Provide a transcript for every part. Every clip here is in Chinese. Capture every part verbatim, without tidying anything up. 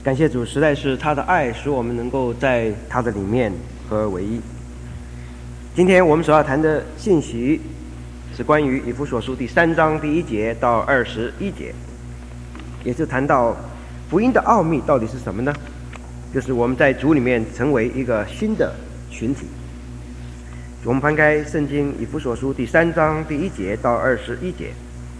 感谢主，实在是他的爱使我们能够在他的里面合而为一。今天我们所要谈的信息是关于以弗所书第三章第一节到二十一节，也是谈到福音的奥秘到底是什么呢？就是我们在主里面成为一个新的群体。我们翻开圣经以弗所书第三章第一节到二十一节，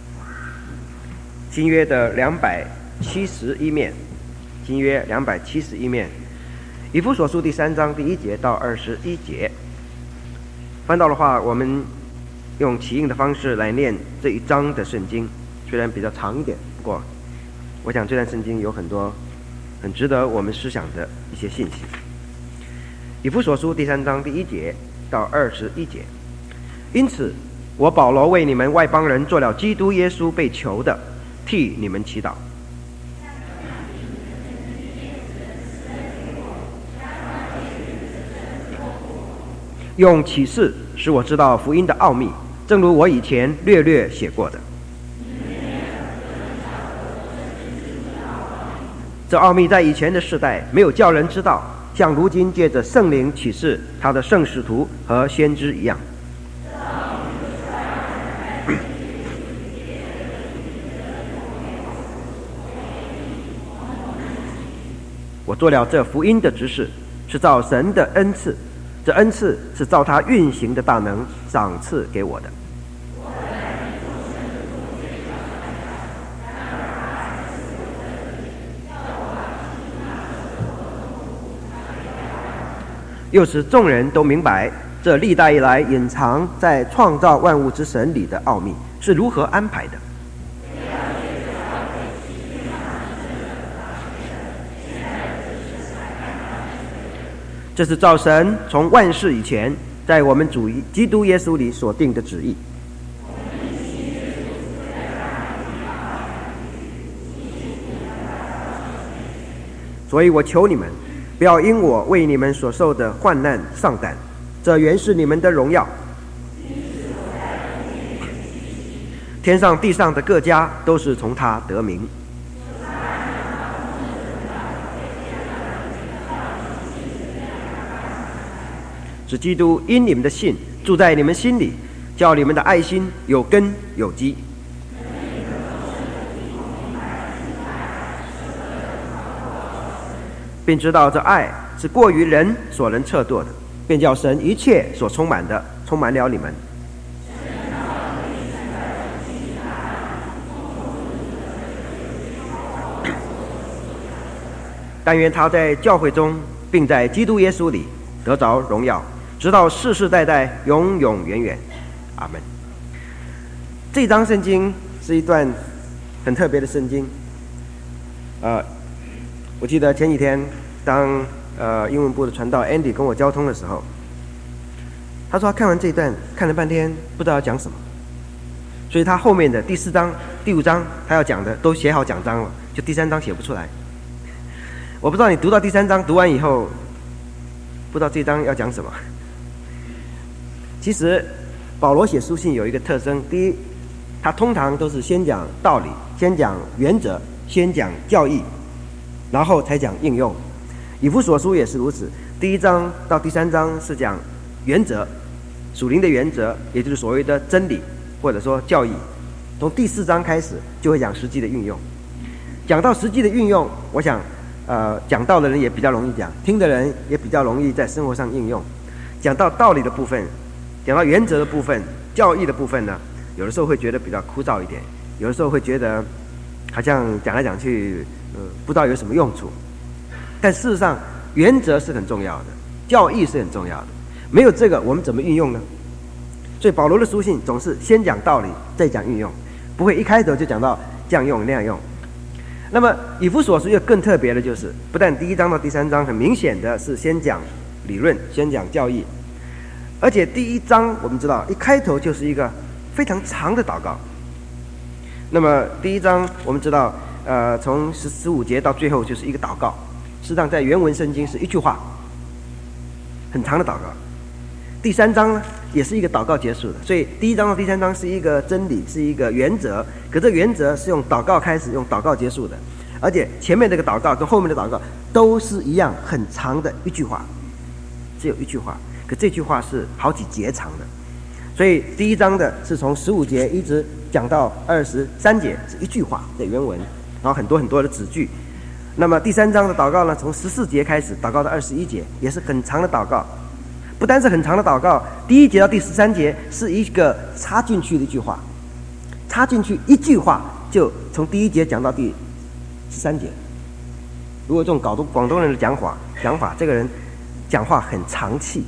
新约的两百七十一面，新约两百七十一面，以弗所书第三章第一节到二十一节。翻到的话，我们用起印的方式来念这一章的圣经，虽然比较长一点，不过我想这段圣经有很多很值得我们思想的一些信息。以弗所书第三章第一节到二十一节，因此我保罗为你们外邦人做了基督耶稣被囚的，替你们祈祷。用启示使我知道福音的奥秘，正如我以前略略写过的。这奥秘在以前的世代没有叫人知道，像如今借着圣灵启示他的圣使徒和先知一样。我做了这福音的执事，是照神的恩赐，这恩赐是照他运行的大能赏赐给我的。又使众人都明白这历代以来隐藏在创造万物之神里的奥秘是如何安排的。这是照神从万世以前在我们主基督耶稣里所定的旨意。所以我求你们不要因我为你们所受的患难丧胆，这原是你们的荣耀。天上地上的各家都是从他得名。使基督因你们的信住在你们心里，叫你们的爱心有根有基，并知道这爱是过于人所能测度的，便叫神一切所充满的充满了你们。但愿他在教会中并在基督耶稣里得着荣耀，直到世世代代永永远远。阿们。这章圣经是一段很特别的圣经。呃，我记得前几天当呃英文部的传道 Andy 跟我交通的时候，他说他看完这一段看了半天不知道要讲什么，所以他后面的第四章第五章他要讲的都写好讲章了，就第三章写不出来。我不知道你读到第三章读完以后不知道这章要讲什么。其实保罗写书信有一个特征，第一，他通常都是先讲道理，先讲原则，先讲教义，然后才讲应用。以弗所书也是如此，第一章到第三章是讲原则，属灵的原则，也就是所谓的真理或者说教义。从第四章开始就会讲实际的运用。讲到实际的运用，我想呃，讲道的人也比较容易讲，听的人也比较容易在生活上应用。讲到道理的部分，讲到原则的部分，教义的部分呢，有的时候会觉得比较枯燥一点，有的时候会觉得好像讲来讲去呃，不知道有什么用处。但事实上原则是很重要的，教义是很重要的，没有这个我们怎么运用呢？所以保罗的书信总是先讲道理再讲运用，不会一开头就讲到这样用那样用。那么以弗所书又更特别的就是，不但第一章到第三章很明显的是先讲理论，先讲教义，而且第一章我们知道一开头就是一个非常长的祷告。那么第一章我们知道呃，从十十五节到最后就是一个祷告，事实上在原文圣经是一句话，很长的祷告。第三章呢也是一个祷告结束的，所以第一章到第三章是一个真理，是一个原则，可这原则是用祷告开始，用祷告结束的。 而且前面这个祷告跟后面的祷告都是一样很长的一句话，只有一句话，可这句话是好几节长的。所以第一章的是从十五节一直讲到二十三节，是一句话的原文，然后很多很多的子句。那么第三章的祷告呢，从十四节开始祷告到二十一节，也是很长的祷告。不单是很长的祷告，第一节到第十三节是一个插进去的一句话，插进去一句话就从第一节讲到第十三节。如果这种广东广东人的讲法讲法，这个人讲话很长气，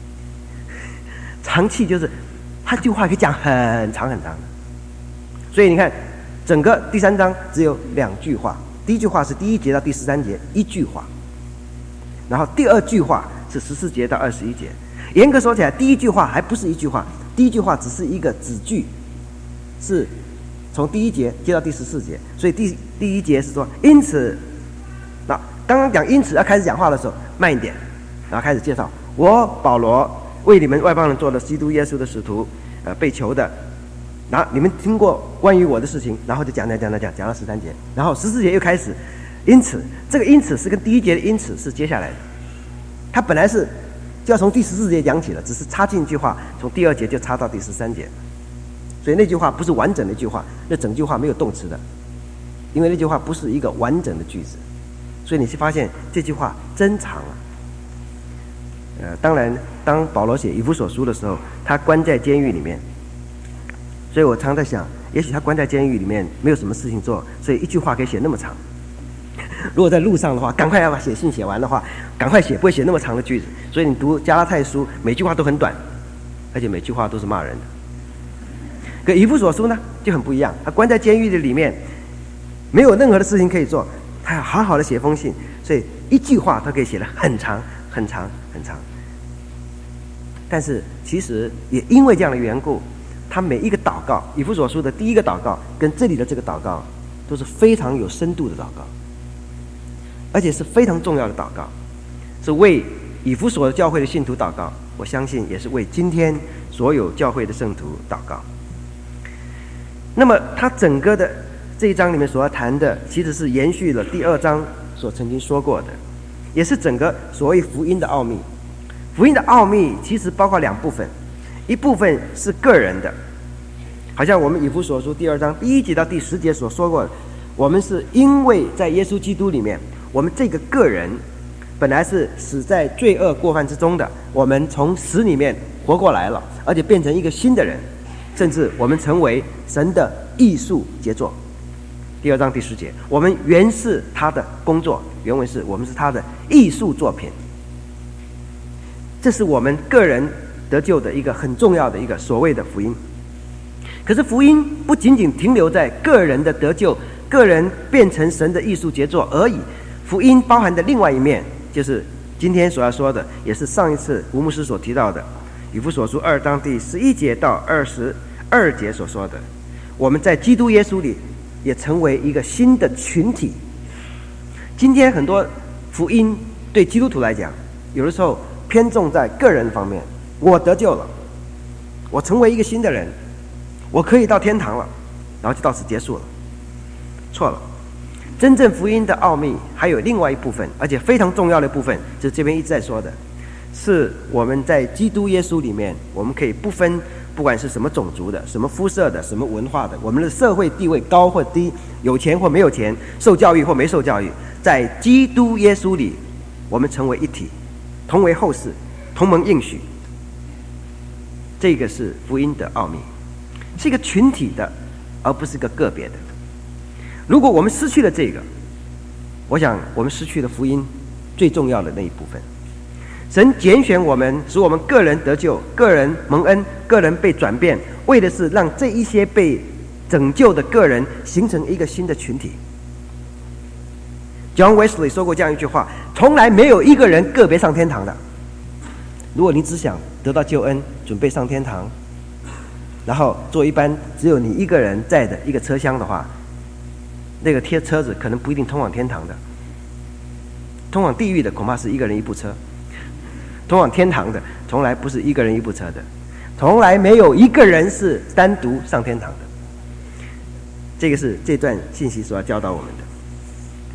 长气就是他这句话可以讲很长很长的。所以你看，整个第三章只有两句话，第一句话是第一节到第十三节一句话，然后第二句话是十四节到二十一节。严格说起来，第一句话还不是一句话，第一句话只是一个子句，是从第一节接到第十四节。所以第第一节是说，因此，那刚刚讲因此要开始讲话的时候，慢一点，然后开始介绍我保罗为你们外邦人做了基督耶稣的使徒，呃，被囚的。然后你们听过关于我的事情，然后就讲讲讲讲讲讲到十三节，然后十四节又开始，因此这个因此是跟第一节的因此是接下来的，他本来是就要从第十四节讲起了，只是插进一句话，从第二节就插到第十三节，所以那句话不是完整的一句话，那整句话没有动词的，因为那句话不是一个完整的句子，所以你去发现这句话真长啊。呃，当然，当保罗写以弗所书的时候，他关在监狱里面，所以我常在想，也许他关在监狱里面没有什么事情做，所以一句话可以写那么长。如果在路上的话，赶快要把写信写完的话，赶快写，不会写那么长的句子。所以你读加拉太书，每句话都很短，而且每句话都是骂人的。可以弗所书呢就很不一样，他关在监狱的里面，没有任何的事情可以做，他要好好的写封信，所以一句话他可以写得很长很长很长。但是其实也因为这样的缘故，他每一个祷告，以弗所书的第一个祷告跟这里的这个祷告都是非常有深度的祷告，而且是非常重要的祷告，是为以弗所教会的信徒祷告，我相信也是为今天所有教会的圣徒祷告。那么他整个的这一章里面所要谈的，其实是延续了第二章所曾经说过的，也是整个所谓福音的奥秘。福音的奥秘其实包括两部分，一部分是个人的，好像我们以弗所书第二章第一节到第十节所说过的，我们是因为在耶稣基督里面，我们这个个人本来是死在罪恶过犯之中的，我们从死里面活过来了，而且变成一个新的人，甚至我们成为神的艺术杰作。第二章第十节，我们原是他的工作，原文是我们是他的艺术作品。这是我们个人得救的一个很重要的一个所谓的福音。可是福音不仅仅停留在个人的得救，个人变成神的艺术杰作而已，福音包含的另外一面，就是今天所要说的，也是上一次吴牧师所提到的以弗所书二章第十一节到二十二节所说的，我们在基督耶稣里也成为一个新的群体。今天很多福音对基督徒来讲，有的时候偏重在个人方面，我得救了，我成为一个新的人，我可以到天堂了，然后就到此结束了。错了，真正福音的奥秘还有另外一部分，而且非常重要的部分，就是这边一直在说的，是我们在基督耶稣里面，我们可以不分不管是什么种族的，什么肤色的，什么文化的，我们的社会地位高或低，有钱或没有钱，受教育或没受教育，在基督耶稣里我们成为一体，同为后世，同蒙应许。这个是福音的奥秘，是一个群体的，而不是一个个别的。如果我们失去了这个，我想我们失去了福音最重要的那一部分。神拣选我们，使我们个人得救，个人蒙恩，个人被转变，为的是让这一些被拯救的个人形成一个新的群体。John Wesley 说过这样一句话，从来没有一个人个别上天堂的。如果你只想得到救恩，准备上天堂，然后坐一班只有你一个人在的一个车厢的话，那个贴车子可能不一定通往天堂的，通往地狱的恐怕是一个人一部车，通往天堂的从来不是一个人一部车的，从来没有一个人是单独上天堂的。这个是这段信息所要教导我们的。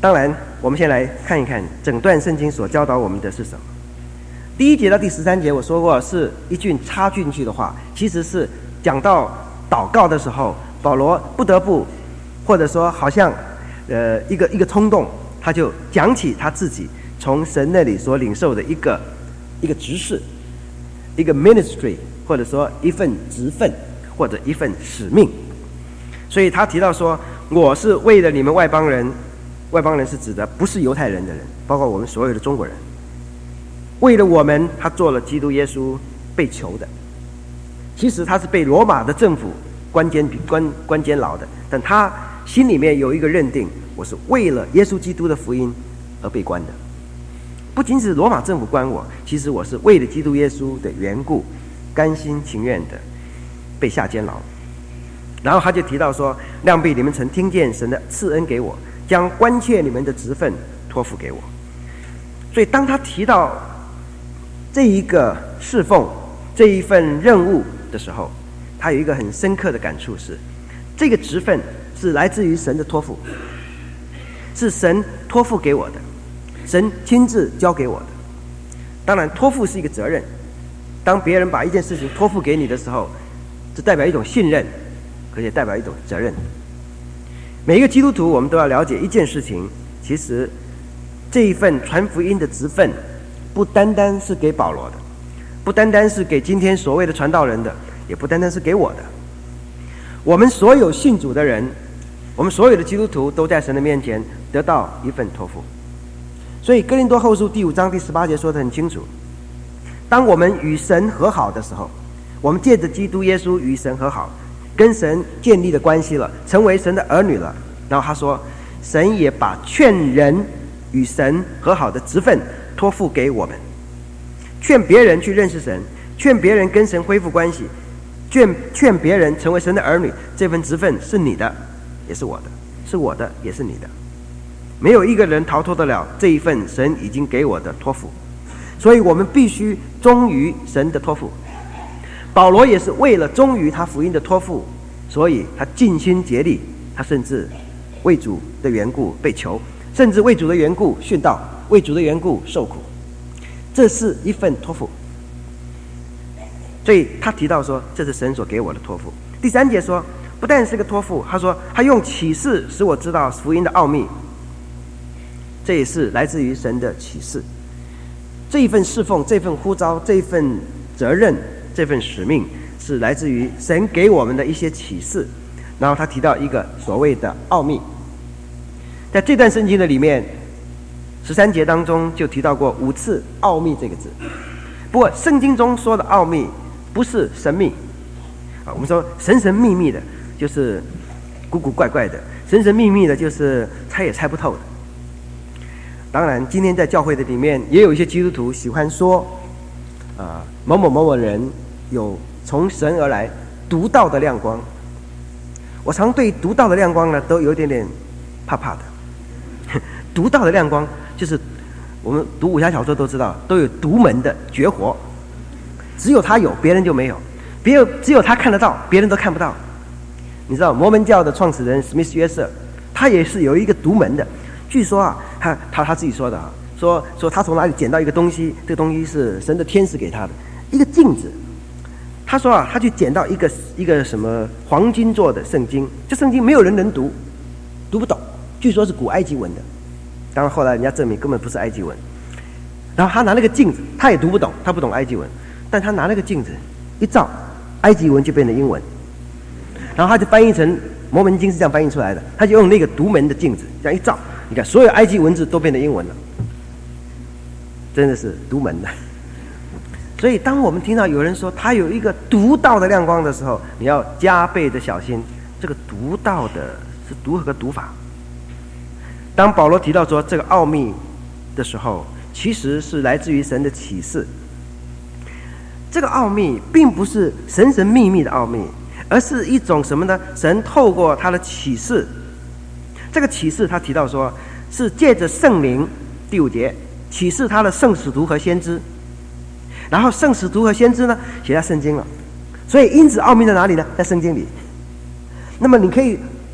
当然，我们先来看一看整段圣经所教导我们的是什么。第一节到第十三节，我说过是一句插进去的话，其实是讲到祷告的时候，保罗不得不，或者说好像呃一个一个冲动，他就讲起他自己从神那里所领受的一个一个职事，一个 ministry， 或者说一份职分，或者一份使命。所以他提到说，我是为了你们外邦人，外邦人是指的不是犹太人的人，包括我们所有的中国人，为了我们，他做了基督耶稣被囚的。其实他是被罗马的政府关监关关监牢的，但他心里面有一个认定，我是为了耶稣基督的福音而被关的。不仅是罗马政府关我，其实我是为了基督耶稣的缘故，甘心情愿的被下监牢。然后他就提到说，谅必你们曾听见神的赐恩给我，将关切你们的职分托付给我。所以当他提到这一个侍奉，这一份任务的时候，他有一个很深刻的感触是，这个职分是来自于神的托付，是神托付给我的，神亲自交给我的。当然托付是一个责任，当别人把一件事情托付给你的时候，这代表一种信任，而且代表一种责任。每一个基督徒我们都要了解一件事情，其实这一份传福音的职分不单单是给保罗的，不单单是给今天所谓的传道人的，也不单单是给我的。我们所有信主的人，我们所有的基督徒都在神的面前得到一份托付。所以哥林多后书第五章第十八节说得很清楚，当我们与神和好的时候，我们借着基督耶稣与神和好，跟神建立了关系了，成为神的儿女了。然后他说，神也把劝人与神和好的职分托付给我们，劝别人去认识神，劝别人跟神恢复关系，劝劝别人成为神的儿女，这份职分是你的，也是我的，是我的，也是你的。没有一个人逃脱得了这一份神已经给我的托付，所以我们必须忠于神的托付。保罗也是为了忠于他福音的托付，所以他尽心竭力，他甚至为主的缘故被囚，甚至为主的缘故殉道，为主的缘故受苦。这是一份托付。所以他提到说，这是神所给我的托付。第三节说，不但是个托付，他说他用启示使我知道福音的奥秘，这也是来自于神的启示。这一份侍奉，这份呼召，这一份责任，这份使命，是来自于神给我们的一些启示。然后他提到一个所谓的奥秘，在这段圣经的里面十三节当中就提到过五次奥秘这个字。不过圣经中说的奥秘不是神秘啊，我们说神神秘秘的就是古古怪怪的，神神秘秘的就是猜也猜不透的。当然今天在教会的里面也有一些基督徒喜欢说啊，某某某某人有从神而来独到的亮光。我常对独到的亮光呢都有点点怕怕的。独到的亮光就是我们读武侠小说都知道，都有独门的绝活，只有他有，别人就没有，别有只有他看得到，别人都看不到。你知道摩门教的创始人史密斯约瑟，他也是有一个独门的。据说啊，他他他自己说的啊，说说他从哪里捡到一个东西，这个东西是神的天使给他的一个镜子。他说啊，他去捡到一个一个什么黄金做的圣经，这圣经没有人能读，读不懂，据说是古埃及文的。当然后来人家证明根本不是埃及文。然后他拿那个镜子，他也读不懂，他不懂埃及文，但他拿那个镜子一照，埃及文就变成英文。然后他就翻译成摩门经是这样翻译出来的，他就用那个独门的镜子这样一照，你看所有埃及文字都变成英文了，真的是独门的。所以当我们听到有人说他有一个独到的亮光的时候，你要加倍的小心，这个独到的是如何个读法。当保罗提到说这个奥秘的时候，其实是来自于神的启示。这个奥秘并不是神神秘秘的奥秘，而是一种什么呢？神透过他的启示，这个启示他提到说是借着圣灵，第五节启示他的圣使徒和先知，然后圣使徒和先知呢写在圣经了，所以因此奥秘在哪里呢？在圣经里。那么你可以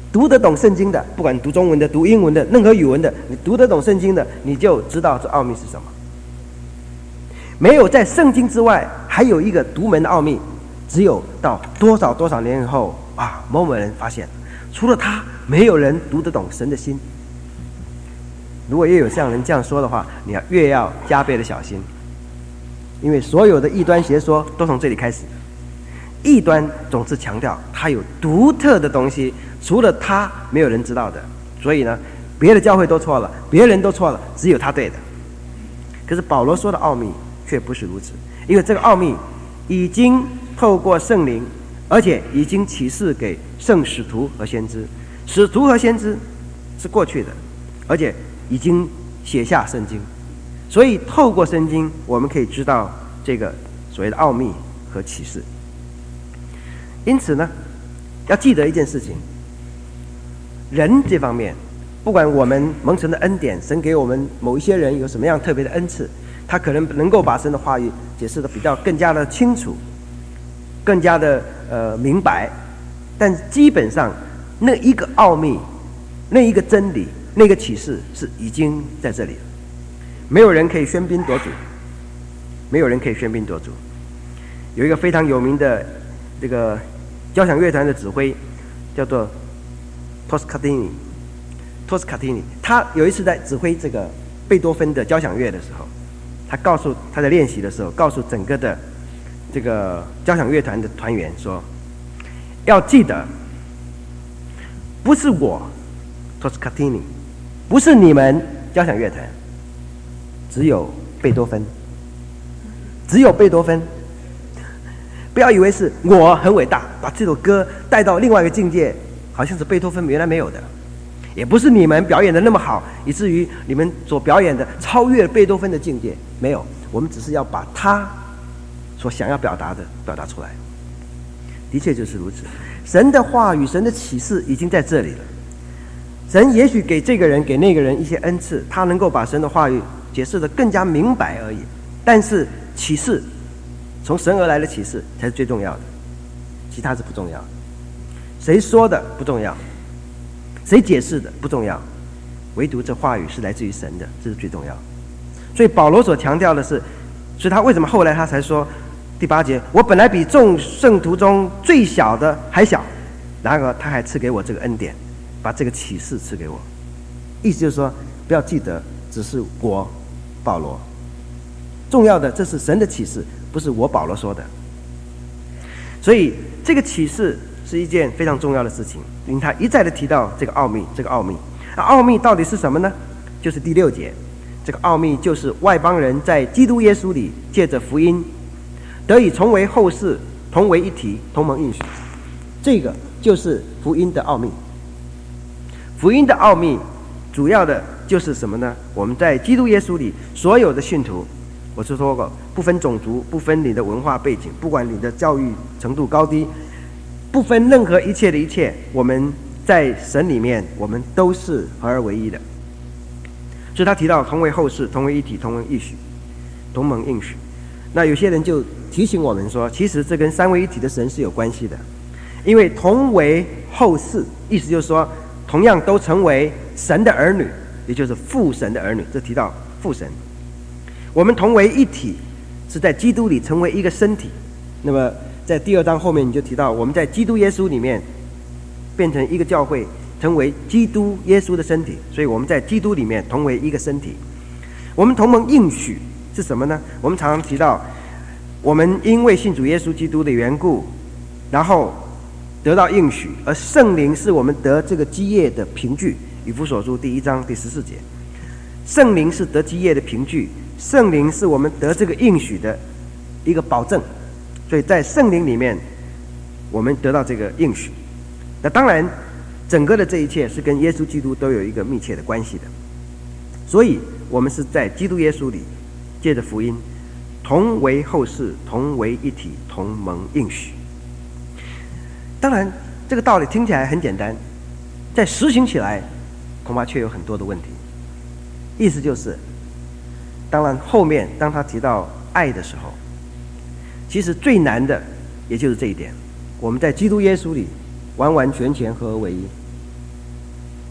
读得懂圣经的，不管读中文的、读英文的、任何语文的，你读得懂圣经的，你就知道这奥秘是什么。没有在圣经之外还有一个独门的奥秘，只有到多少多少年以后啊，某某人发现，除了他，没有人读得懂神的心。如果也有像人这样说的话，你要越要加倍的小心，因为所有的异端邪说都从这里开始的。异端总是强调他有独特的东西，除了他没有人知道的，所以呢，别的教会都错了，别人都错了，只有他对的。可是保罗说的奥秘却不是如此，因为这个奥秘已经透过圣灵，而且已经启示给圣使徒和先知。使徒和先知是过去的，而且已经写下圣经，所以透过圣经我们可以知道这个所谓的奥秘和启示。因此呢，要记得一件事情，人这方面，不管我们蒙神的恩典，神给我们某一些人有什么样特别的恩赐，他可能能够把神的话语解释得比较更加的清楚，更加的呃明白，但基本上那一个奥秘，那一个真理，那个启示是已经在这里了，没有人可以喧宾夺主，没有人可以喧宾夺主。有一个非常有名的这个交响乐团的指挥叫做托斯卡蒂尼，托斯卡蒂尼，他有一次在指挥这个贝多芬的交响乐的时候，他告诉他在练习的时候，告诉整个的这个交响乐团的团员说，要记得，不是我托斯卡蒂尼，不是你们交响乐团，只有贝多芬，只有贝多芬。不要以为是我很伟大，把这首歌带到另外一个境界，好像是贝多芬原来没有的，也不是你们表演的那么好，以至于你们所表演的超越贝多芬的境界，没有，我们只是要把他所想要表达的表达出来。的确就是如此，神的话语、神的启示已经在这里了。神也许给这个人、给那个人一些恩赐，他能够把神的话语解释得更加明白而已，但是启示，从神而来的启示才是最重要的，其他是不重要的。谁说的不重要，谁解释的不重要，唯独这话语是来自于神的，这是最重要的。所以保罗所强调的是，所以他为什么后来他才说第八节，我本来比众圣徒中最小的还小，然而他还赐给我这个恩典，把这个启示赐给我。意思就是说，不要记得只是我保罗，重要的这是神的启示，不是我保罗说的。所以这个启示是一件非常重要的事情，因为他一再的提到这个奥秘，这个奥秘。那奥秘到底是什么呢？就是第六节，这个奥秘就是外邦人在基督耶稣里借着福音得以重为后世，同为一体，同蒙应许。这个就是福音的奥秘。福音的奥秘主要的就是什么呢？我们在基督耶稣里所有的信徒，我是说过，不分种族，不分你的文化背景，不管你的教育程度高低，不分任何一切的一切，我们在神里面，我们都是合而为一的。所以他提到同为后世，同为一体，同为应许，同蒙应许。那有些人就提醒我们说，其实这跟三位一体的神是有关系的，因为同为后世，意思就是说，同样都成为神的儿女，也就是父神的儿女。这提到父神。我们同为一体，是在基督里成为一个身体。那么在第二章后面你就提到，我们在基督耶稣里面变成一个教会，成为基督耶稣的身体，所以我们在基督里面同为一个身体。我们同蒙应许是什么呢？我们常常提到，我们因为信主耶稣基督的缘故，然后得到应许，而圣灵是我们得这个基业的凭据。以弗所书第一章第十四节，圣灵是得基业的凭据，圣灵是我们得这个应许的一个保证。所以在圣灵里面，我们得到这个应许。那当然，整个的这一切是跟耶稣基督都有一个密切的关系的。所以我们是在基督耶稣里，借着福音，同为后世，同为一体，同蒙应许。当然，这个道理听起来很简单，在实行起来，恐怕却有很多的问题。意思就是，当然后面当他提到爱的时候，其实最难的也就是这一点，我们在基督耶稣里完完全全合而为一。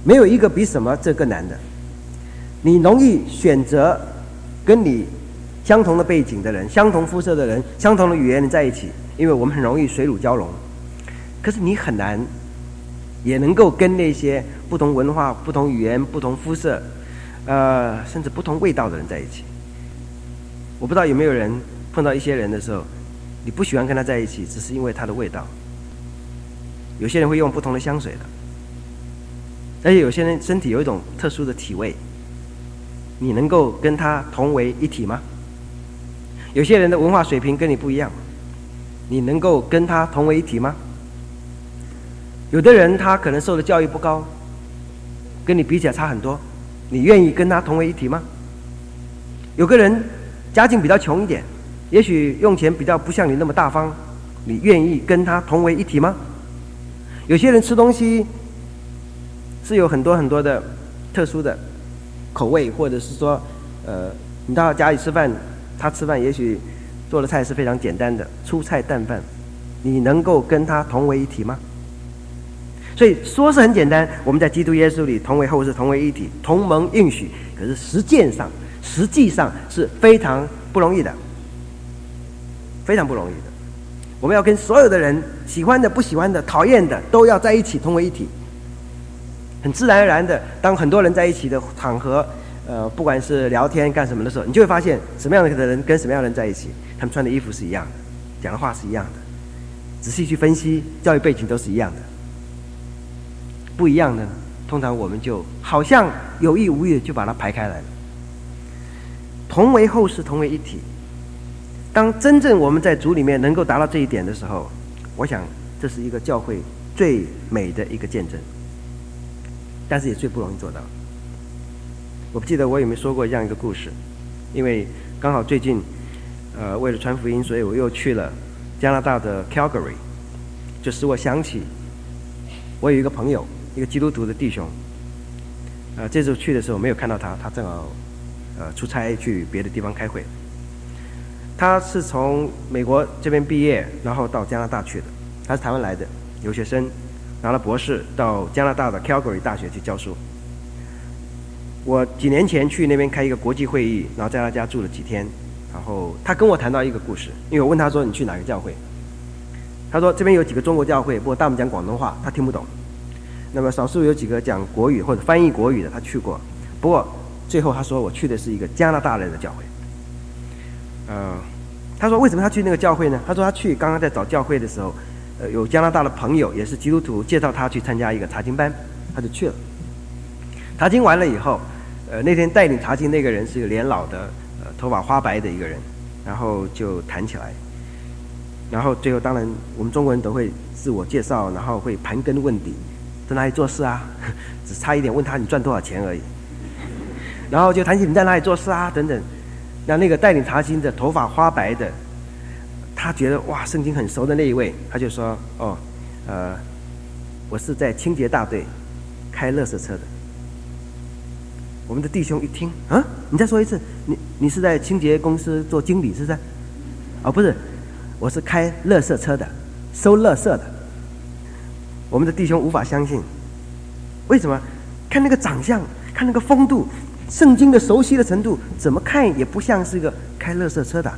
没有一个比什么这更难的。你容易选择跟你相同的背景的人、相同肤色的人、相同的语言人在一起，因为我们很容易水乳交融。可是你很难也能够跟那些不同文化、不同语言、不同肤色，呃，甚至不同味道的人在一起。我不知道有没有人碰到一些人的时候，你不喜欢跟他在一起，只是因为他的味道。有些人会用不同的香水的，而且有些人身体有一种特殊的体味，你能够跟他同为一体吗？有些人的文化水平跟你不一样，你能够跟他同为一体吗？有的人他可能受的教育不高，跟你比起来差很多，你愿意跟他同为一体吗？有个人家境比较穷一点，也许用钱比较不像你那么大方，你愿意跟他同为一体吗？有些人吃东西是有很多很多的特殊的口味，或者是说呃，你到家里吃饭，他吃饭也许做的菜是非常简单的粗菜淡饭，你能够跟他同为一体吗？所以说是很简单，我们在基督耶稣里同为后世，同为一体，同盟应许，可是实践上实际上是非常不容易的，非常不容易的。我们要跟所有的人，喜欢的、不喜欢的、讨厌的，都要在一起，同为一体。很自然而然的，当很多人在一起的场合，呃，不管是聊天干什么的时候，你就会发现什么样的人跟什么样的人在一起，他们穿的衣服是一样的，讲的话是一样的，仔细去分析，教育背景都是一样的。不一样的，通常我们就好像有意无意的就把它排开来了。同为后世，同为一体。当真正我们在主里面能够达到这一点的时候，我想这是一个教会最美的一个见证，但是也最不容易做到。我不记得我有没有说过这样一个故事，因为刚好最近呃为了传福音，所以我又去了加拿大的 Calgary， 就使我想起我有一个朋友，一个基督徒的弟兄，呃这次去的时候没有看到他，他正好呃出差去别的地方开会。他是从美国这边毕业，然后到加拿大去的。他是台湾来的留学生，拿了博士，到加拿大的 Calgary 大学去教书。我几年前去那边开一个国际会议，然后在他家住了几天，然后他跟我谈到一个故事，因为我问他说你去哪个教会，他说这边有几个中国教会，不过大部分讲广东话，他听不懂。那么少数有几个讲国语或者翻译国语的，他去过。不过最后他说我去的是一个加拿大人的教会。呃，他说为什么他去那个教会呢？他说他去刚刚在找教会的时候，呃，有加拿大的朋友也是基督徒介绍他去参加一个查经班，他就去了。查经完了以后，呃，那天带领查经那个人是一个年老的，呃，头发花白的一个人，然后就谈起来，然后最后当然我们中国人都会自我介绍，然后会盘根问底，在哪里做事啊？只差一点问他你赚多少钱而已，然后就谈起你在哪里做事啊等等。那那个带领查经的头发花白的，他觉得哇圣经很熟的那一位，他就说哦，呃，我是在清洁大队开垃圾车的。我们的弟兄一听，啊，你再说一次，你你是在清洁公司做经理是不是？哦，不是，我是开垃圾车的，收垃圾的。我们的弟兄无法相信，为什么？看那个长相，看那个风度。圣经的熟悉的程度，怎么看也不像是个开垃圾车的。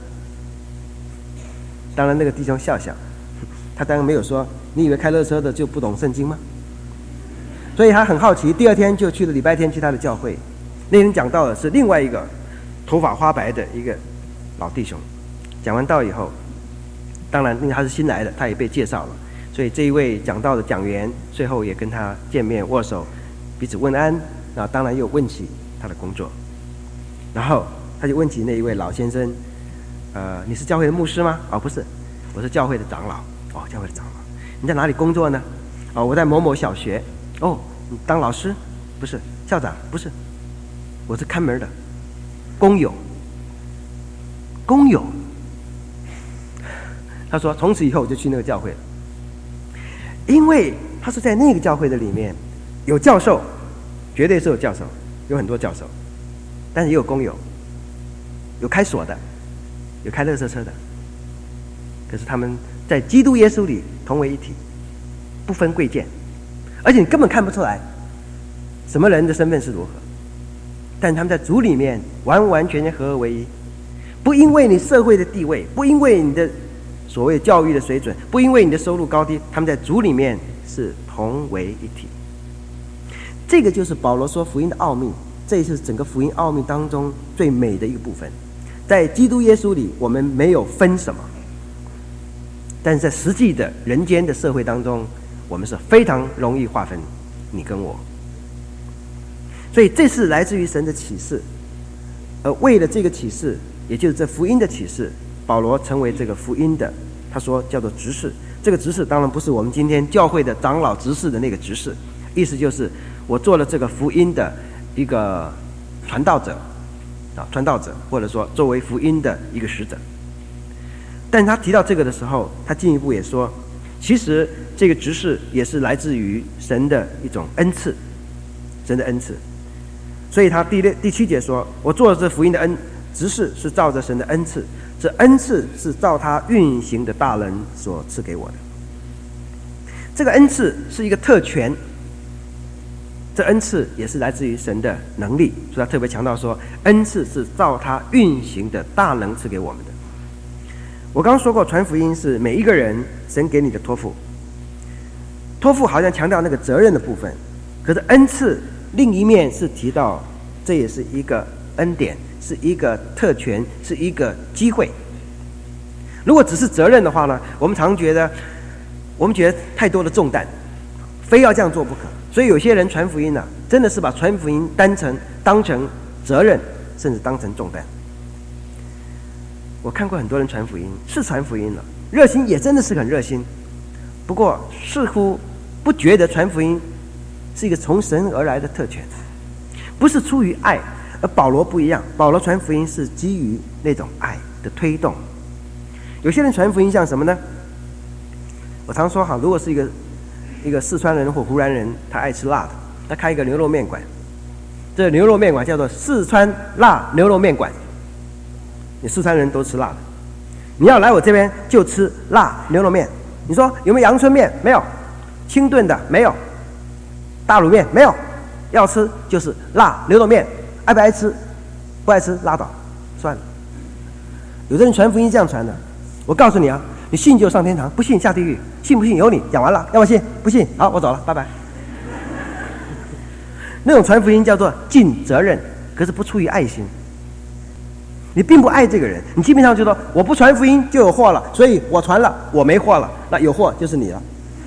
当然，那个弟兄笑笑，他当然没有说：“你以为开垃圾车的就不懂圣经吗？”所以他很好奇，第二天就去了礼拜天去他的教会。那天讲到的是另外一个头发花白的一个老弟兄。讲完道以后，当然因为他是新来的，他也被介绍了，所以这一位讲道的讲员最后也跟他见面握手，彼此问安。然后当然又问起他的工作，然后他就问起那一位老先生，呃，你是教会的牧师吗？哦，不是，我是教会的长老。哦，教会的长老，你在哪里工作呢？哦，我在某某小学。哦，你当老师？不是，校长？不是，我是看门的，工友。工友。他说，从此以后我就去那个教会了，因为他是在那个教会的里面有教授，绝对是有教授。有很多教授，但是也有工友，有开锁的，有开垃圾车的。可是他们在基督耶稣里同为一体，不分贵贱，而且你根本看不出来， 什么人的身份是如何，但他们在主里面完完全全合而为一，不因为你社会的地位，不因为你的所谓教育的水准，不因为你的收入高低，他们在主里面是同为一体。这个就是保罗说福音的奥秘，这也是整个福音奥秘当中最美的一个部分。在基督耶稣里，我们没有分什么，但是在实际的人间的社会当中，我们是非常容易划分你跟我。所以这是来自于神的启示，而为了这个启示，也就是这福音的启示，保罗成为这个福音的，他说叫做执事。这个执事当然不是我们今天教会的长老执事的那个执事，意思就是我做了这个福音的一个传道者啊，传道者，或者说作为福音的一个使者。但他提到这个的时候，他进一步也说，其实这个执事也是来自于神的一种恩赐，神的恩赐。所以他第六第七节说，我做了这福音的恩执事是照着神的恩赐，这恩赐是照他运行的大能所赐给我的。这个恩赐是一个特权，这恩赐也是来自于神的能力，所以他特别强调说，恩赐是照他运行的大能赐给我们的。我刚刚说过，传福音是每一个人神给你的托付，托付好像强调那个责任的部分，可是恩赐另一面是提到，这也是一个恩典，是一个特权，是一个机会。如果只是责任的话呢，我们常觉得我们觉得太多的重担，非要这样做不可。所以有些人传福音呢、啊，真的是把传福音当成当成责任，甚至当成重担。我看过很多人传福音，是传福音了，热心也真的是很热心，不过似乎不觉得传福音是一个从神而来的特权，不是出于爱。而保罗不一样，保罗传福音是基于那种爱的推动。有些人传福音像什么呢？我常说哈，如果是一个一个四川人或湖南人，他爱吃辣的，他开一个牛肉面馆，这个牛肉面馆叫做四川辣牛肉面馆。你四川人都吃辣的，你要来我这边就吃辣牛肉面。你说有没有阳春面？没有。清炖的没有。大卤面没有。要吃就是辣牛肉面，爱不爱吃？不爱吃拉倒，算了。有的人传福音这样传的，我告诉你啊，你信就上天堂，不信下地狱。信不信由你，讲完了，要不信？不信，好，我走了，拜拜。那种传福音叫做尽责任，可是不出于爱心。你并不爱这个人，你基本上就说我不传福音就有祸了，所以我传了，我没祸了，那有祸就是你了。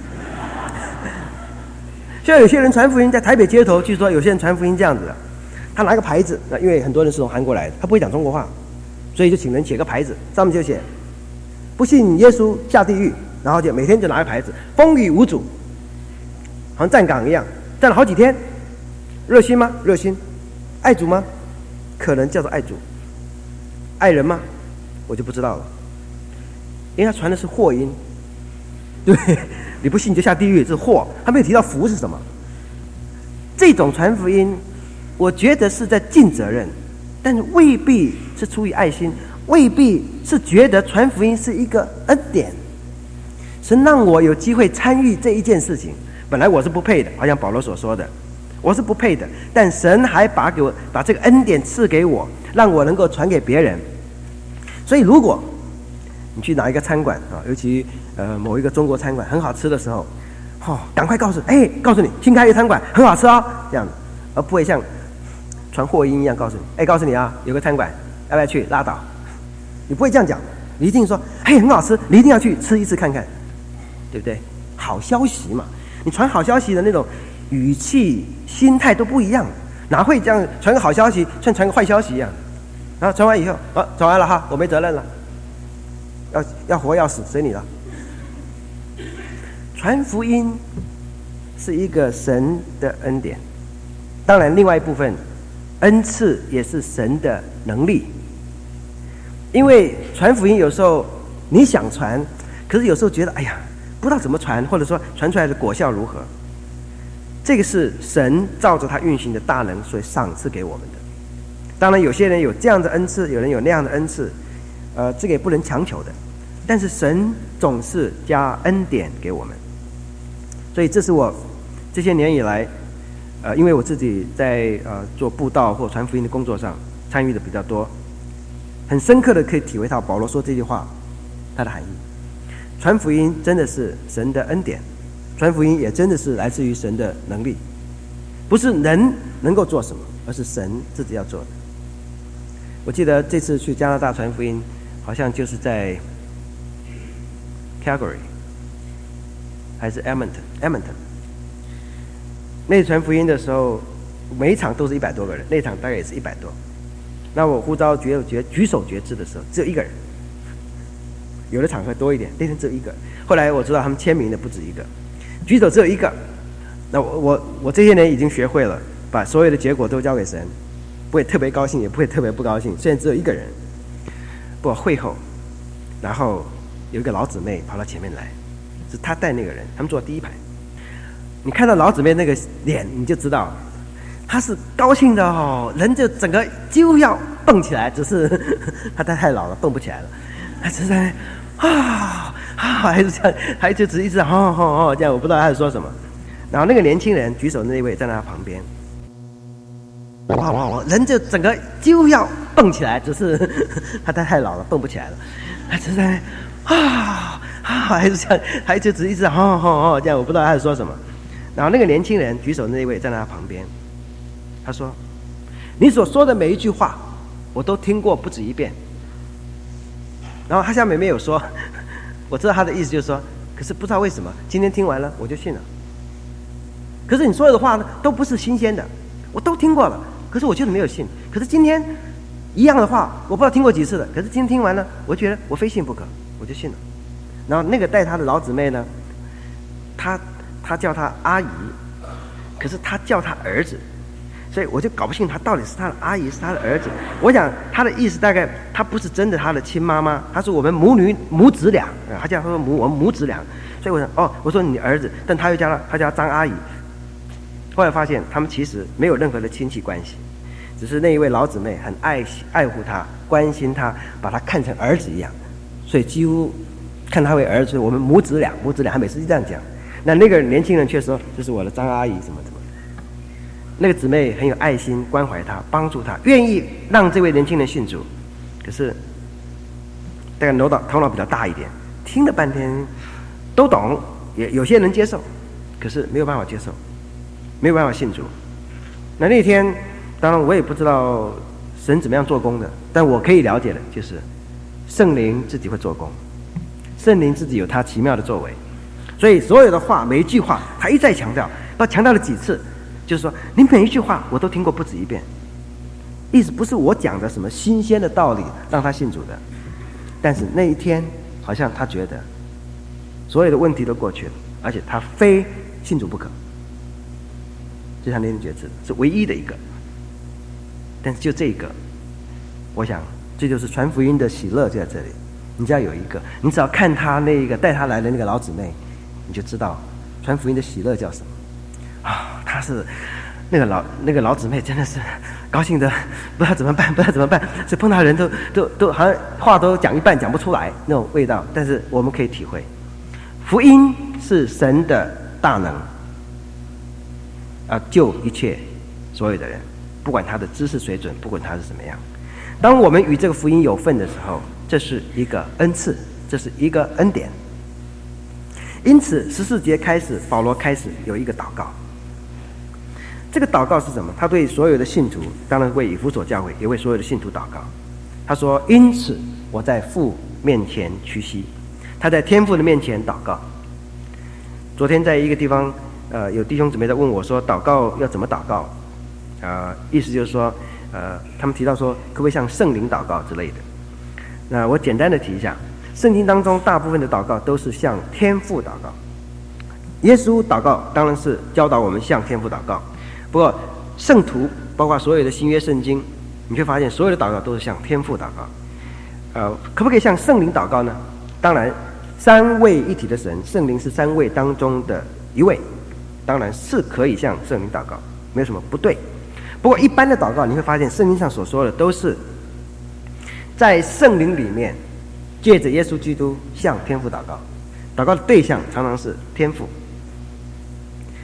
像有些人传福音，在台北街头，据说有些人传福音这样子的，他拿个牌子，那因为很多人是从韩国来的，他不会讲中国话，所以就请人写个牌子，上面就写不信耶稣下地狱，然后就每天就拿个牌子，风雨无阻，好像站岗一样，站了好几天。热心吗？热心。爱主吗？可能叫做爱主。爱人吗？我就不知道了，因为他传的是祸音，对，你不信就下地狱，这是祸，他没有提到福是什么。这种传福音，我觉得是在尽责任，但是未必是出于爱心，未必是觉得传福音是一个恩典。神让我有机会参与这一件事情，本来我是不配的，好像保罗所说的，我是不配的，但神还把给我把这个恩典赐给我，让我能够传给别人。所以如果你去哪一个餐馆啊，尤其呃某一个中国餐馆很好吃的时候，哦，赶快告诉哎，告诉你新开一个餐馆很好吃哦，这样子，而不会像传祸音一样告诉你，哎，告诉你啊，有个餐馆要不要去？拉倒，你不会这样讲，你一定说，哎，很好吃，你一定要去吃一次看看，对不对？好消息嘛，你传好消息的那种语气、心态都不一样，哪会这样传个好消息像传个坏消息一样？然后传完以后，啊，传完了哈，我没责任了，要要活要死随你了。传福音是一个神的恩典，当然另外一部分恩赐也是神的能力。因为传福音有时候你想传，可是有时候觉得哎呀不知道怎么传，或者说传出来的果效如何，这个是神照着他运行的大能所赏赐给我们的。当然有些人有这样的恩赐，有人有那样的恩赐，呃，这个也不能强求的，但是神总是加恩典给我们。所以这是我这些年以来呃，因为我自己在呃做布道或传福音的工作上参与的比较多，很深刻的可以体会到保罗说这句话它的含义。传福音真的是神的恩典，传福音也真的是来自于神的能力，不是人能够做什么，而是神自己要做的。我记得这次去加拿大传福音，好像就是在 Calgary 还是 Edmonton Edmonton。那次传福音的时候，每一场都是一百多个人，那场大概也是一百多。那我呼召决决举手决志的时候，只有一个人。有的场合多一点，那天只有一个。后来我知道他们签名的不止一个，举手只有一个。那我我我这些年已经学会了，把所有的结果都交给神，不会特别高兴，也不会特别不高兴。虽然只有一个人，不过会后，然后有一个老姊妹跑到前面来，是她带那个人，他们坐第一排。你看到老姊妹那个脸，你就知道她是高兴的哦，人就整个几乎要蹦起来，只是她太太老了，蹦不起来了。她只是在啊啊，还是这样，还就只一直哦哦哦这样，我不知道她在说什么。然后那个年轻人举手的那位站在她旁边，哇哇哇，人就整个几乎要蹦起来，只是她太太老了，蹦不起来了。她只是在啊啊，还是这样，还就只一直哦哦哦这样，我不知道她在说什么。然后那个年轻人举手的那位站在他旁边，他说：“你所说的每一句话，我都听过不止一遍。”然后他下面没有说，我知道他的意思就是说，可是不知道为什么今天听完了我就信了。可是你所有的话呢，都不是新鲜的，我都听过了，可是我就是没有信。可是今天一样的话，我不知道听过几次了，可是今天听完了，我觉得我非信不可，我就信了。然后那个带他的老姊妹呢，他。他叫他阿姨，可是他叫他儿子，所以我就搞不清他到底是他的阿姨是他的儿子。我想他的意思大概他不是真的他的亲妈妈，他是我们母女母子俩，他叫他说母我们母子俩。所以我想哦，我说你儿子，但他又叫他他叫张阿姨。后来发现他们其实没有任何的亲戚关系，只是那一位老姊妹很爱爱护他，关心他，把他看成儿子一样，所以几乎看他为儿子。我们母子俩母子俩，他每次这样讲。那那个年轻人却说这是我的张阿姨什么什么。那个姊妹很有爱心，关怀他，帮助他，愿意让这位年轻人信主。可是大概头脑头脑比较大一点，听了半天都懂，也有些人接受，可是没有办法接受，没有办法信主。那那天当然我也不知道神怎么样做工的，但我可以了解的就是圣灵自己会做工，圣灵自己有他奇妙的作为。所以所有的话，每一句话他一再强调，他强调了几次，就是说你每一句话我都听过不止一遍。意思不是我讲的什么新鲜的道理让他信主的，但是那一天好像他觉得所有的问题都过去了，而且他非信主不可。这他那天觉知是唯一的一个，但是就这一个，我想这就是传福音的喜乐就在这里。你只要有一个，你只要看他那个带他来的那个老姊妹，你就知道传福音的喜乐叫什么啊！他是那个老那个老姊妹，真的是高兴的不知道怎么办，不知道怎么办，所以碰到人都都都好像话都讲一半讲不出来那种味道。但是我们可以体会，福音是神的大能啊，救一切所有的人，不管他的知识水准，不管他是什么样。当我们与这个福音有份的时候，这是一个恩赐，这是一个恩典。因此十四节开始，保罗开始有一个祷告。这个祷告是什么？他对所有的信徒，当然为以弗所教会，也为所有的信徒祷告。他说：因此我在父面前屈膝。他在天父的面前祷告。昨天在一个地方，呃，有弟兄姊妹在问我说，祷告要怎么祷告？呃，意思就是说，呃，他们提到说，可不可以像圣灵祷告之类的？那我简单的提一下，圣经当中大部分的祷告都是向天父祷告。耶稣祷告当然是教导我们向天父祷告，不过圣徒包括所有的新约圣经，你会发现所有的祷告都是向天父祷告。呃，可不可以向圣灵祷告呢？当然，三位一体的神，圣灵是三位当中的一位，当然是可以向圣灵祷告，没有什么不对。不过一般的祷告，你会发现圣经上所说的都是在圣灵里面，借着耶稣基督向天父祷告，祷告的对象常常是天父。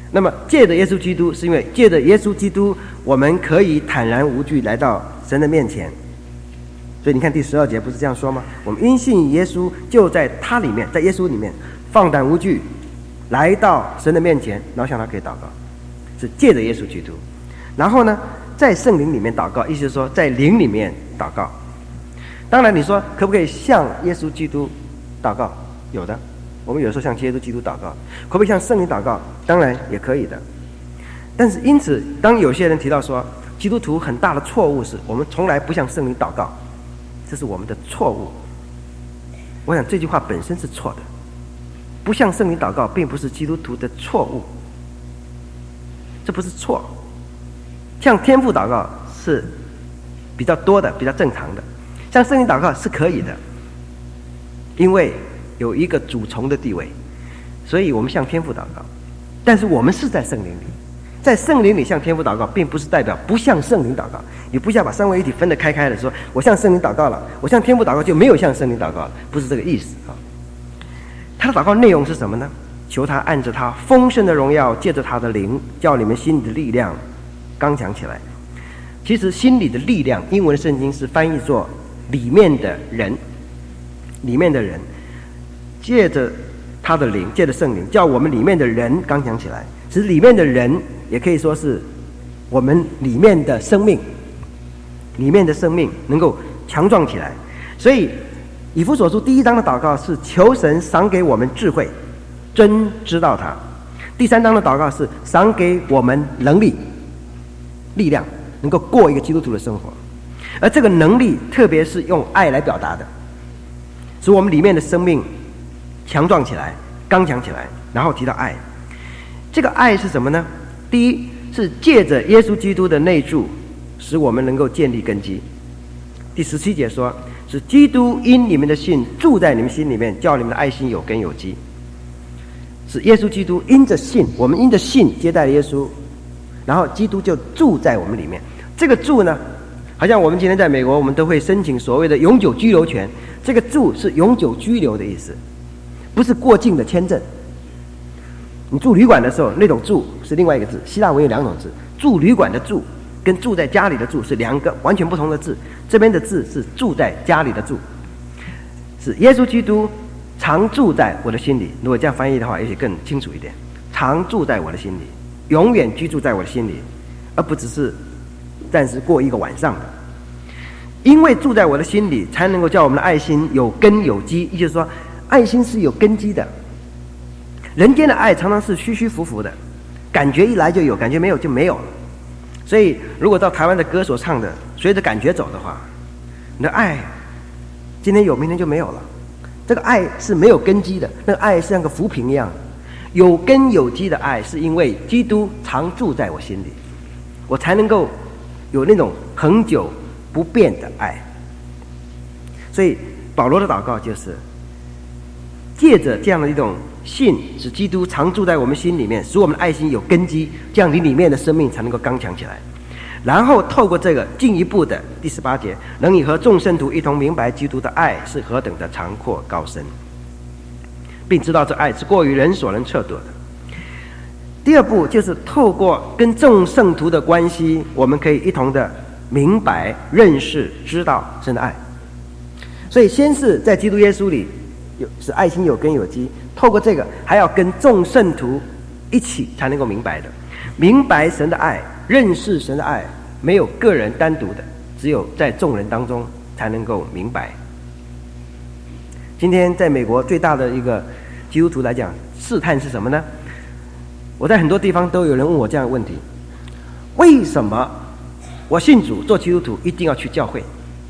那么借着耶稣基督，是因为借着耶稣基督，我们可以坦然无惧来到神的面前。所以你看第十二节不是这样说吗？我们因信耶稣，就在他里面，在耶稣里面放胆无惧来到神的面前，然后向他可以祷告，是借着耶稣基督。然后呢，在圣灵里面祷告，意思是说在灵里面祷告。当然你说可不可以向耶稣基督祷告？有的，我们有时候向耶稣基督祷告。可不可以向圣灵祷告？当然也可以的。但是因此当有些人提到说基督徒很大的错误是我们从来不向圣灵祷告，这是我们的错误。我想这句话本身是错的，不向圣灵祷告并不是基督徒的错误，这不是错。向天父祷告是比较多的，比较正常的。向圣灵祷告是可以的，因为有一个主从的地位，所以我们向天父祷告。但是我们是在圣灵里，在圣灵里向天父祷告，并不是代表不向圣灵祷告。你不要把三位一体分得开开的，说我向圣灵祷告了，我向天父祷告就没有向圣灵祷告了，不是这个意思啊。他的祷告内容是什么呢？求他按着他丰盛的荣耀，借着他的灵，叫你们心里的力量刚强起来。其实心里的力量，英文圣经是翻译作里面的人，里面的人，借着他的灵，借着圣灵，叫我们里面的人刚强起来。其实里面的人也可以说是我们里面的生命，里面的生命能够强壮起来。所以以弗所书第一章的祷告是求神赏给我们智慧，真知道他。第三章的祷告是赏给我们能力、力量，能够过一个基督徒的生活。而这个能力特别是用爱来表达的，使我们里面的生命强壮起来，刚强起来。然后提到爱，这个爱是什么呢？第一是借着耶稣基督的内住，使我们能够建立根基。第十七节说，是基督因你们的信住在你们心里面，叫你们的爱心有根有基。是耶稣基督因着信，我们因着信接待了耶稣，然后基督就住在我们里面。这个住呢，好像我们今天在美国，我们都会申请所谓的永久居留权。这个住是永久居留的意思，不是过境的签证。你住旅馆的时候，那种住是另外一个字，希腊文有两种字，住旅馆的住跟住在家里的住是两个完全不同的字。这边的字是住在家里的住，是耶稣基督常住在我的心里。如果这样翻译的话，也许更清楚一点。常住在我的心里，永远居住在我的心里，而不只是暂时过一个晚上的。因为住在我的心里，才能够叫我们的爱心有根有基。也就是说，爱心是有根基的。人间的爱常常是虚虚浮浮的，感觉一来就有，感觉没有就没有了。所以如果照台湾的歌所唱的随着感觉走的话，你的爱今天有明天就没有了。这个爱是没有根基的，那个爱是像个浮萍一样。有根有基的爱是因为基督常住在我心里，我才能够有那种恒久不变的爱。所以保罗的祷告就是借着这样的一种信，使基督常住在我们心里面，使我们的爱心有根基，这样你里面的生命才能够刚强起来。然后透过这个进一步的第十八节，能以和众圣徒一同明白基督的爱是何等的长阔高深，并知道这爱是过于人所能测度的。第二步就是透过跟众圣徒的关系，我们可以一同的明白、认识、知道神的爱。所以先是在基督耶稣里有使爱心有根有基，透过这个还要跟众圣徒一起才能够明白的，明白神的爱，认识神的爱，没有个人单独的，只有在众人当中才能够明白。今天在美国最大的一个基督徒来讲，试探是什么呢？我在很多地方都有人问我这样的问题：为什么我信主做基督徒一定要去教会？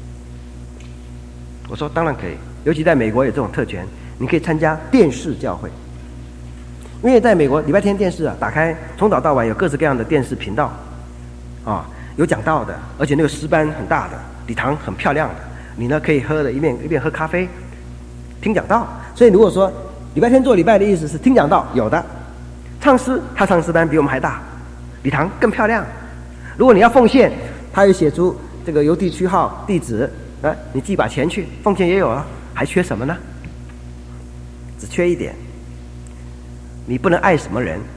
我说当然可以，尤其在美国有这种特权，你可以参加电视教会。因为在美国礼拜天电视啊，打开从早到晚有各式各样的电视频道啊，有讲道的，而且那个诗班很大的，礼堂很漂亮的，你呢可以喝的一边一边喝咖啡听讲道。所以如果说礼拜天做礼拜的意思是听讲道，有的唱诗，他唱诗班比我们还大，礼堂更漂亮。如果你要奉献，他有写出这个邮递区号地址啊，你寄把钱去，奉献也有了，还缺什么呢？只缺一点，你不能爱什么人，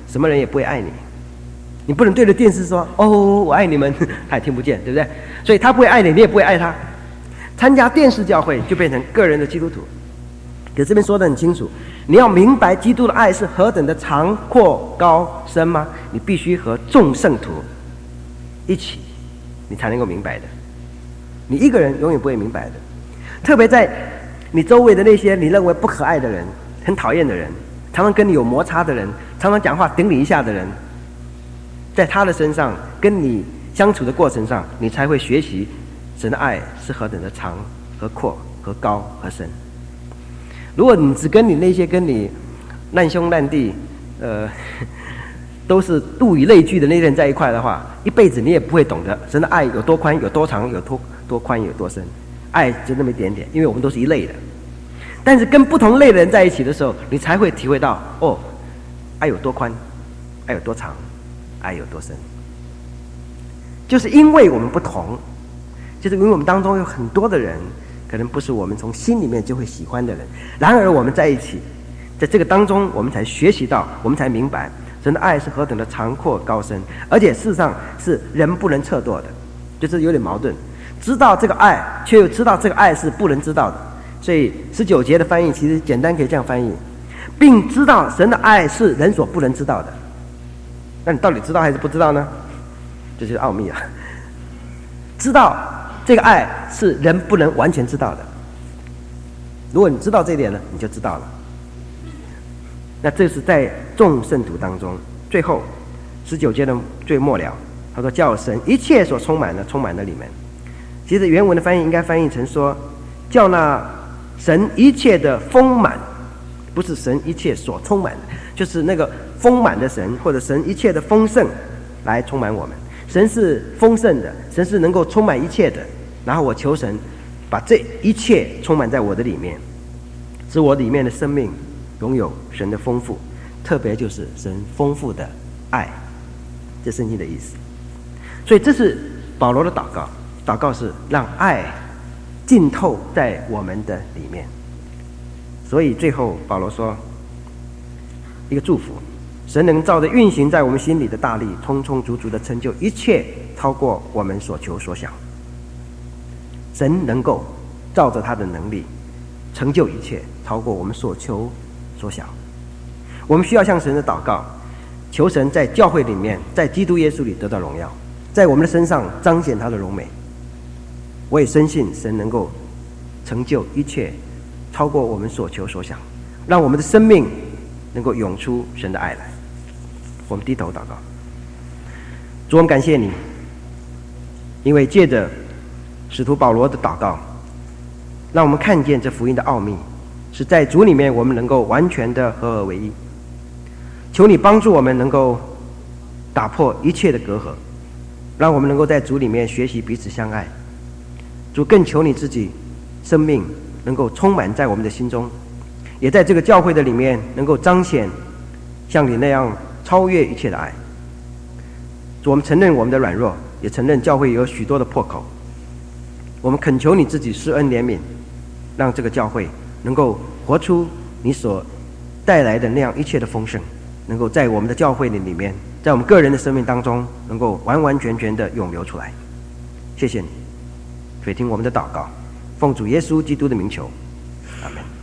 什么人也不会爱你。你不能对着电视说哦我爱你们，他也听不见，对不对？所以他不会爱你，你也不会爱他。参加电视教会就变成个人的基督徒。可这边说得很清楚，你要明白基督的爱是何等的长阔高深吗？你必须和众圣徒一起，你才能够明白的。你一个人永远不会明白的。特别在你周围的那些你认为不可爱的人，很讨厌的人，常常跟你有摩擦的人，常常讲话顶你一下的人，在他的身上跟你相处的过程上，你才会学习神的爱是何等的长和阔和高和深。如果你只跟你那些跟你难兄难弟呃都是物以类聚的那些人在一块的话，一辈子你也不会懂得神的爱有多宽有多长有多多宽有多深。爱就那么一点点，因为我们都是一类的。但是跟不同类的人在一起的时候，你才会体会到哦，爱有多宽，爱有多长，爱有多深。就是因为我们不同，就是因为我们当中有很多的人可能不是我们从心里面就会喜欢的人，然而我们在一起，在这个当中我们才学习到，我们才明白神的爱是何等的长阔高深，而且事实上是人不能测度的，就是有点矛盾，知道这个爱却又知道这个爱是不能知道的。所以十九节的翻译其实简单可以这样翻译，并知道神的爱是人所不能知道的。那你到底知道还是不知道呢？这就是奥秘啊。知道这个爱是人不能完全知道的，如果你知道这一点呢，你就知道了。那这是在众圣徒当中，最后十九节的最末了，他说叫神一切所充满的充满了你们。其实原文的翻译应该翻译成说叫那神一切的丰满，不是神一切所充满的，就是那个丰满的神，或者神一切的丰盛来充满我们。神是丰盛的，神是能够充满一切的，然后我求神把这一切充满在我的里面，使我里面的生命拥有神的丰富，特别就是神丰富的爱，这圣经的意思。所以这是保罗的祷告，祷告是让爱浸透在我们的里面。所以最后保罗说一个祝福，神能照着运行在我们心里的大力，充充足足的成就一切，超过我们所求所想。神能够照着他的能力成就一切，超过我们所求所想。我们需要向神的祷告，求神在教会里面，在基督耶稣里得到荣耀，在我们的身上彰显他的荣美。我也深信神能够成就一切，超过我们所求所想，让我们的生命能够涌出神的爱来。我们低头祷告。主，我们感谢你，因为借着使徒保罗的祷告，让我们看见这福音的奥秘，是在主里面我们能够完全的合而为一。求你帮助我们能够打破一切的隔阂，让我们能够在主里面学习彼此相爱。主，更求你自己生命能够充满在我们的心中，也在这个教会的里面能够彰显像你那样超越一切的爱。主，我们承认我们的软弱，也承认教会有许多的破口，我们恳求你自己施恩怜悯，让这个教会能够活出你所带来的那样一切的丰盛，能够在我们的教会的里面，在我们个人的生命当中能够完完全全的涌流出来。谢谢你，垂听我们的祷告，奉主耶稣基督的名求，阿们。